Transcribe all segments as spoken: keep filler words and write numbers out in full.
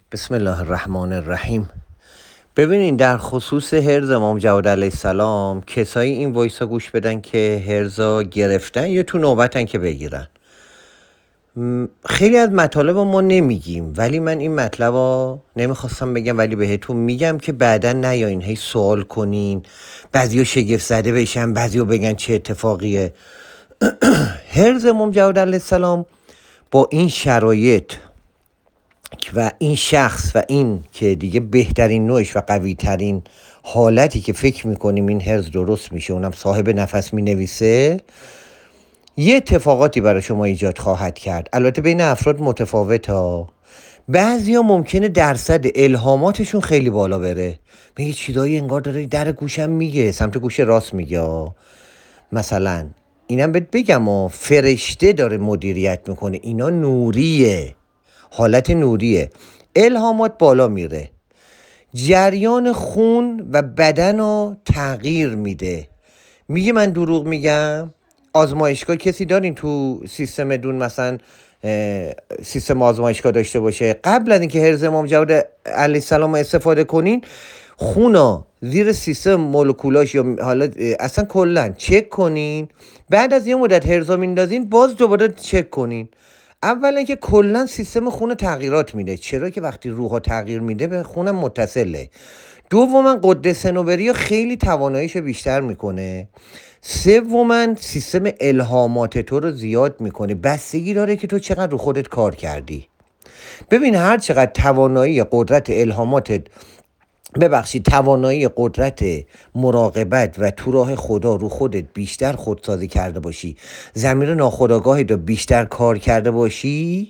بسم الله الرحمن الرحیم. ببینین در خصوص هرز امام جواد علیه السلام، کسایی این وایسا گوش بدن که هرزا گرفتن یا تو نوبتن که بگیرن. خیلی از مطالب ما نمیگیم، ولی من این مطلب رو نمیخواستم بگم ولی بهتون میگم که بعدا نیاین هی سوال کنین، بعضی ها شگفت زده بشن، بعضی ها بگن چه اتفاقیه. هرز امام جواد علیه السلام با این شرایط و این شخص و این که دیگه بهترین نوعش و قوی ترین حالتی که فکر میکنیم این هرز درست میشه، اونم صاحب نفس مینویسه، یه اتفاقاتی برای شما ایجاد خواهد کرد. البته بین افراد متفاوت ها. بعضی ها ممکنه درصد الهاماتشون خیلی بالا بره، میگه چیزایی انگار داره در گوشم میگه، سمت گوش راست میگه. مثلا اینم بهت بگم و فرشته داره مدیریت میکنه، اینا نوریه، حالت نوریه، الهامات بالا میره، جریان خون و بدن رو تغییر میده. میگه من دروغ میگم؟ آزمایشگاه کسی دارین تو سیستم دون مثلا سیستم آزمایشگاه داشته باشه؟ قبل از اینکه هرز امام جواد علیه السلام استفاده کنین، خونا زیر سیستم مولکولاش یا حالا اصلا کلا چک کنین، بعد از یه مدت هرزا میندازین باز دوباره چک کنین. اولا که کلا سیستم خون تغییرات میده، چرا که وقتی روحا تغییر میده به خونم متصله. دوما قده سنوبری خیلی تواناییشو بیشتر میکنه. سوما سیستم الهامات تو رو زیاد میکنه، بستگی داره که تو چقدر رو خودت کار کردی. ببین هر چقدر توانایی قدرت الهاماتت ببخشید توانایی قدرت مراقبت و تو راه خدا رو خودت بیشتر خودسازی کرده باشی، ضمیر ناخودآگاهت رو بیشتر کار کرده باشی،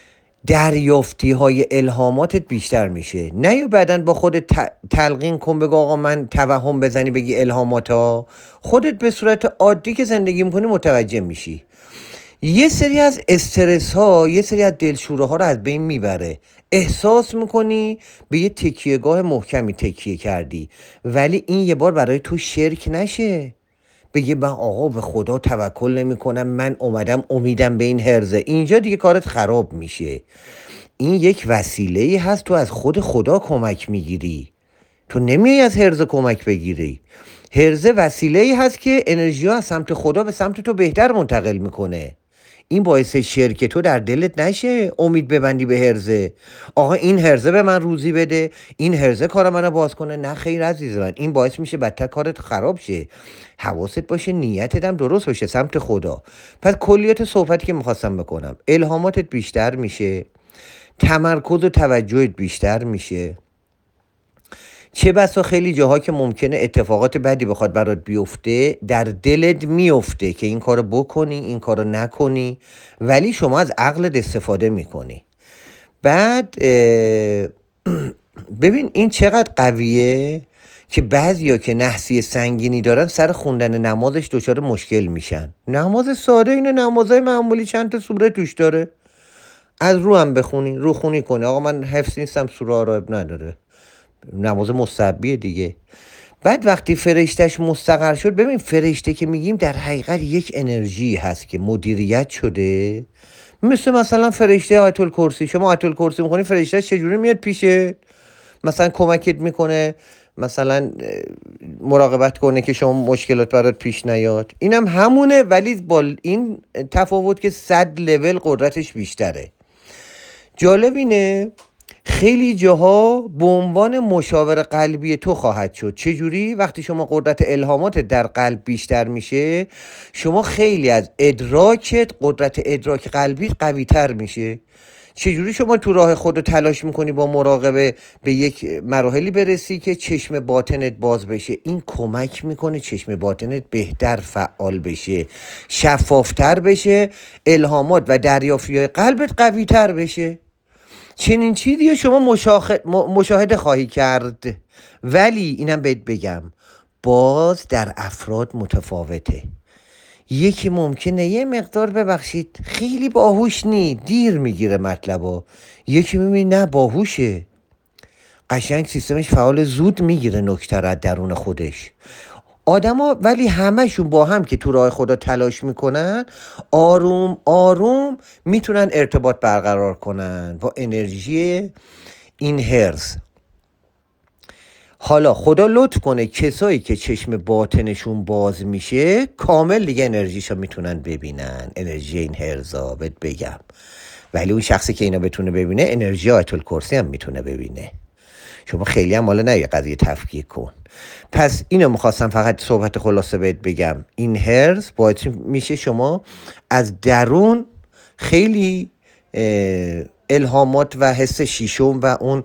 دریافتی های الهاماتت بیشتر میشه. نه یا بعداً با خودت تلقین کن، بگو آقا من توهم بزنی بگی الهامات ها، خودت به صورت عادی که زندگی میکنی متوجه میشی. یه سری از استرس ها، یه سری از دلشوره ها رو از بین میبره، احساس میکنی به یه تکیهگاه محکمی تکیه کردی، ولی این یه بار برای تو شرک نشه، بگی من آقا به خدا توکل نمی کنم، من اومدم امیدم به این هرزه. اینجا دیگه کارت خراب میشه. این یک وسیله‌ای هست، تو از خود خدا کمک میگیری، تو نمیای از هرزه کمک بگیری. هرزه وسیله‌ای هست که انرژی ها از سمت خدا به سمت تو بهتر منتقل میکنه. این باعث شرک تو در دلت نشه امید ببندی به هرزه، آقا این هرزه به من روزی بده، این هرزه کار منو باز کنه. نه خیر عزیز من، این باعث میشه بدتر کارت خراب شه. حواست باشه نیتت هم درست باشه سمت خدا. پس کلیات صحبتی که میخواستم بکنم، الهاماتت بیشتر میشه، تمرکز و توجهت بیشتر میشه. چه بسا خیلی جاها که ممکنه اتفاقات بدی بخواد برات بیفته، در دلت میفته که این کارو بکنی این کارو نکنی، ولی شما از عقلت استفاده میکنی. بعد ببین این چقدر قویه که بعضیا که نحسی سنگینی دارن سر خوندن نمازش دچار مشکل میشن. نماز ساده اینه، نمازهای معمولی چند تا سوره توش داره، از رو هم بخونی، رو خونی کنی، آقا من حفظ نیستم سوره ها را نداره، نماز مستحبیه دیگه. بعد وقتی فرشتش مستقر شد، ببین فرشته که میگیم در حقیقت یک انرژی هست که مدیریت شده، مثل مثلا فرشته آیت الکرسی. شما آیت الکرسی میخونی فرشته چجوری میاد پیشه؟ مثلا کمکت میکنه، مثلا مراقبت کنه که شما مشکلات برات پیش نیاد. اینم هم همونه، ولی با این تفاوت که صد لول قدرتش بیشتره. جالب اینه خیلی جاها به عنوان مشاور قلبی تو خواهد شد. چجوری؟ وقتی شما قدرت الهامات در قلب بیشتر میشه، شما خیلی از ادراکت، قدرت ادراک قلبی قوی تر میشه. چجوری شما تو راه خود تلاش میکنی با مراقبه به یک مراحلی برسی که چشم باطنت باز بشه؟ این کمک میکنه چشم باطنت بهتر فعال بشه، شفافتر بشه، الهامات و دریافتی قلبت قوی تر بشه. چنین چیزی شما مشاهده خواهی کرد. ولی اینم بهت بگم باز در افراد متفاوته. یکی ممکنه یه مقدار ببخشید خیلی باهوش نی، دیر میگیره مطلبا، یکی میبینی نه باهوشه، قشنگ سیستمش فعال، زود میگیره نکته را درون خودش. آدما ولی همهشون با هم که تو راه خدا تلاش میکنن، آروم آروم میتونن ارتباط برقرار کنن با انرژی این هرز. حالا خدا لطف کنه کسایی که چشم باطنشون باز میشه کامل دیگه انرژیشو میتونن ببینن، انرژی این هرزا بهت بگم. ولی اون شخصی که اینا بتونه ببینه انرژی آیت الکرسی هم میتونه ببینه. شما خیلی هم حالا نه یه قضیه تفکیک کن. پس اینو میخواستم فقط صحبت خلاصه بهت بگم. این هرز باعث میشه شما از درون خیلی الهامات و حس شیشم و اون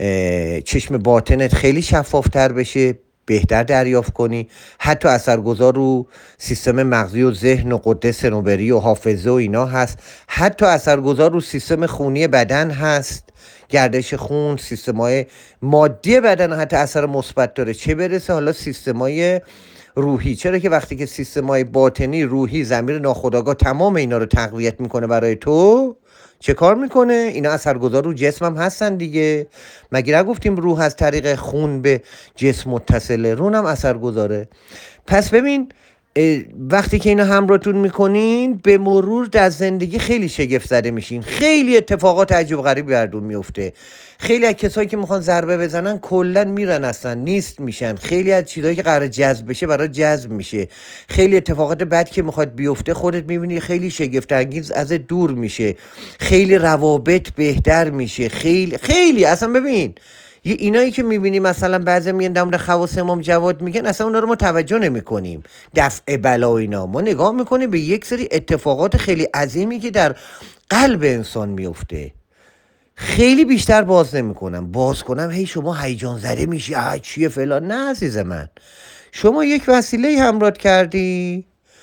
چشم باطنت خیلی شفافتر بشه، بهتر دریافت کنی، حتی اثرگذار رو سیستم مغزی و ذهن و غده صنوبری و حافظه و اینا هست، حتی اثرگذار رو سیستم خونی بدن هست، گردش خون، سیستم‌های مادی بدن حتی اثر مثبت داره، چه برسه حالا سیستم‌های روحی. چرا که وقتی که سیستم‌های باطنی، روحی، ضمیر ناخودآگاه تمام اینا رو تقویت میکنه برای تو، چه کار میکنه؟ اینا اثرگذار رو جسم هم هستن دیگه. مگه نگفتیم روح از طریق خون به جسم متصله؟ رون هم اثرگذاره. پس ببین وقتی که اینا همراهتون میکنین به مرور در زندگی خیلی شگفت زده میشین، خیلی اتفاقات عجیب غریبی بردون میفته. خیلی از کسایی که میخوان ضربه بزنن کلا میرن، اصلا نیست میشن. خیلی از چیزایی که قرار جذب بشه برای جذب میشه. خیلی اتفاقات بد که میخواد بیفته خودت میبینی خیلی شگفت انگیز از دور میشه. خیلی روابط بهتر میشه. خیلی خیلی اصلا ببین یه اینایی که میبینی مثلا بعضی میگن در مورد خواص امام جواد میگن، اصلا اونا رو ما توجه نمیکنیم. دفع بلا اینا ما نگاه میکنیم به یک سری اتفاقات خیلی عظیمی که در قلب انسان میفته. خیلی بیشتر باز نمیکنم. باز کنم هی شما هیجان زده میشی، آ چیه فلان. نه عزیز من، شما یک وسیله همراه کردی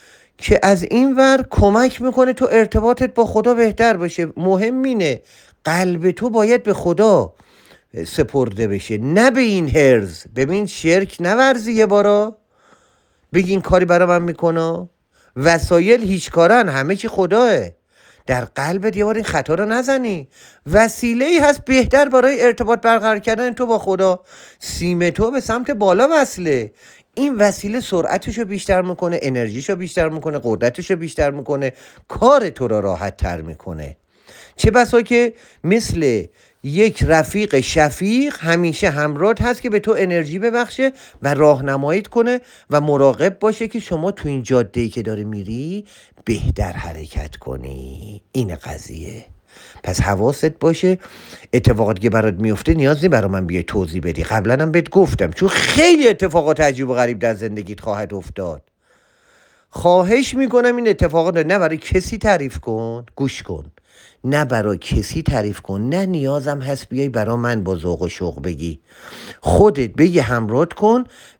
که از این ور کمک میکنه تو ارتباطت با خدا بهتر بشه. مهم اینه قلب تو باید به خدا سپرده بشه، نه به این هرز. ببین شرک نورزی یه بارا بگی این کاری برای من میکنه. وسایل هیچ کارن، همه چی خداه. در قلبت یه بار این خطا رو نزنی. وسیله ای هست بهتر برای ارتباط برقرار کردن تو با خدا. سیم تو به سمت بالا وصله. این وسیله سرعتشو بیشتر میکنه، انرژیشو بیشتر میکنه، قدرتشو بیشتر میکنه، کار تو رو راحت تر میکنه. چه بسا که مثل یک رفیق شفیق همیشه همراهت هست که به تو انرژی ببخشه و راهنماییت کنه و مراقب باشه که شما تو این جاده‌ای که داری میری بهتر حرکت کنی. این قضیه. پس حواست باشه اتفاقاتی که برات میفته نیاز نیست برای من بیای توضیح بدی. قبلا هم بهت گفتم چون خیلی اتفاقات عجیب و غریب در زندگیت خواهد افتاد. خواهش میکنم این اتفاقات نه برای کسی تعریف کن، گوش کن، نه برای کسی تعریف کن، نه نیازم هست بیای برای من با ذوق و شوق بگی. خودت بگی همراهت کن.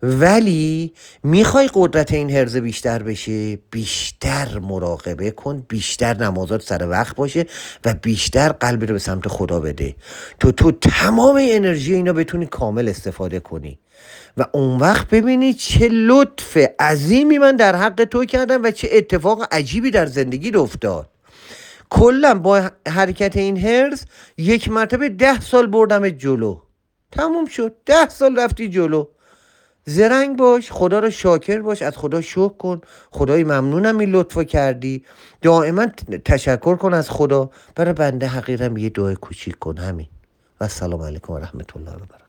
ولی میخوای قدرت این هرز بیشتر بشه، بیشتر مراقبه کن، بیشتر نمازات سر وقت باشه و بیشتر قلبت رو به سمت خدا بده. تو تو تمام انرژی اینا بتونی کامل استفاده کنی و اون وقت ببینی چه لطف عظیمی من در حق تو کردم و چه اتفاق عجیبی در زندگی افتاد. کلا با حرکت این هرز یک مرتبه ده سال بردم جلو. تموم شد. ده سال رفتی جلو. زرنگ باش، خدا رو شاکر باش، از خدا شکر کن. خدای ممنونم این لطفو کردی. دائما تشکر کن از خدا. برای بنده حقیرم یه دعای کوچیک کن. همین. و السلام علیکم و رحمت الله و برکاته.